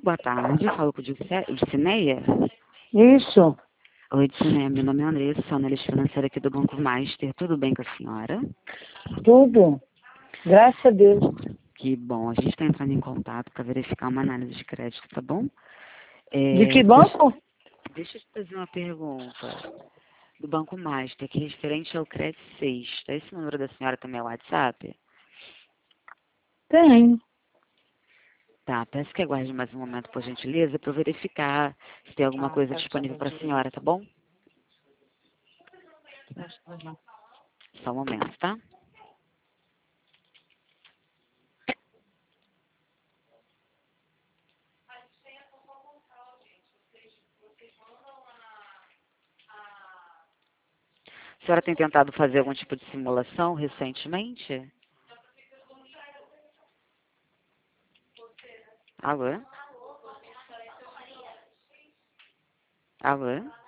boa tarde. Falo com o Edcineia. Isso, Oi, Edcineia. Meu nome é Andressa, sou analista financeira aqui do Banco Master. Tudo bem com a senhora? tudo. Graças a Deus. Que bom. A gente está entrando em contato para verificar uma análise de crédito, tá bom? De que banco? Deixa eu te fazer uma pergunta. Do Banco Master, que é referente ao crédito 6. Tá esse número da senhora também é o WhatsApp? Tem. Tá, peço que aguarde mais um momento, por gentileza, para eu verificar se tem alguma coisa disponível para a senhora, tá bom? Só um momento, tá? A senhora tem tentado fazer algum tipo de simulação recentemente? Alô? Alô?